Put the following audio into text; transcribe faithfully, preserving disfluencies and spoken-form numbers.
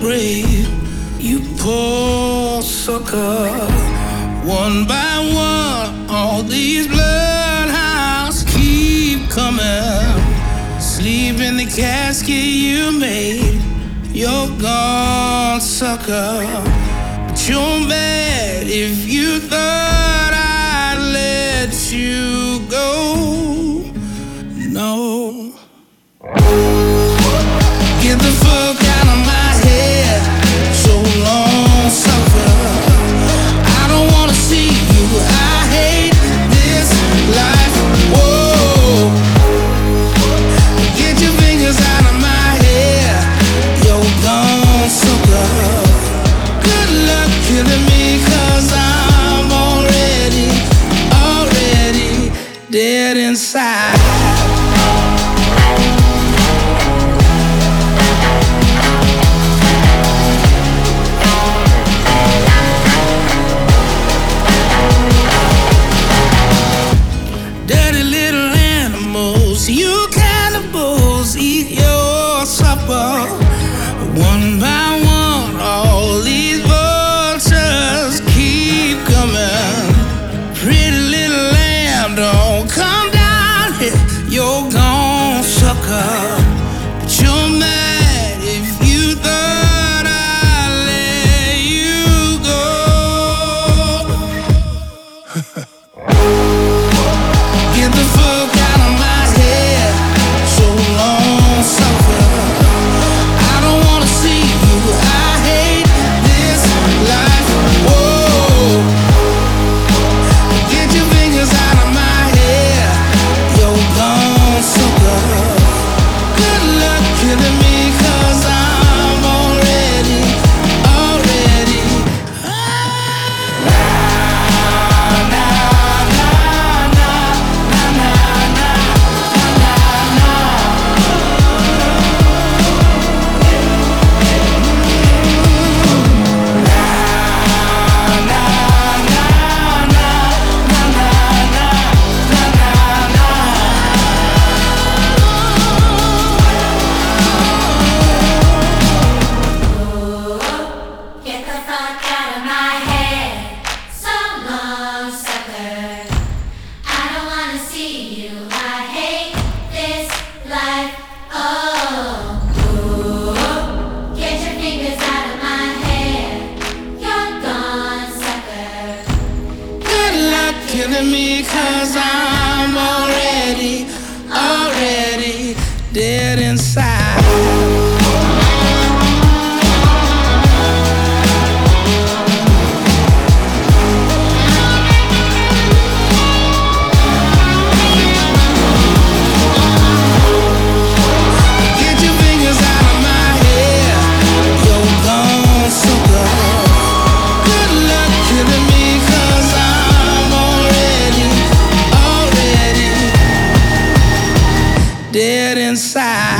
grave, you poor sucker. One by one, all these bloodhounds keep coming. Sleep in the casket you made. You're gone, sucker. But you're mad if you thought I'd let you go. No. Get the fuck out of my head. So long, sucker. I don't wanna see you. I hate this life. Whoa. Get your fingers out of my hair. You're gone, sucker. Good luck killing me, cause I'm already, already dead inside. Dirty little animals, you cannibals, eat your supper. One by one, all these vultures keep coming. Pretty little lamb, don't come down here. You're gone, sucker. But you're mad if you thought I'd let you go. Get the fuck out of my head. So long, sucker. I don't wanna see you. I hate this life. Whoa. Get your fingers out of my hair. You're gone, sucker. Good luck killing me, cause I'm already, already. Ah, nah, nah, nah, nah, nah, nah, nah, Get the fuck out of my head. So long, sucker. I don't wanna see you. I hate this life. Oh, ooh. Get your fingers out of my hair. You're gone, sucker. good luck killing me, cause I'm already, already dead inside. Get your fingers out of my hair. You're gone, sucker. Good luck killing me, cause I'm already, already dead inside.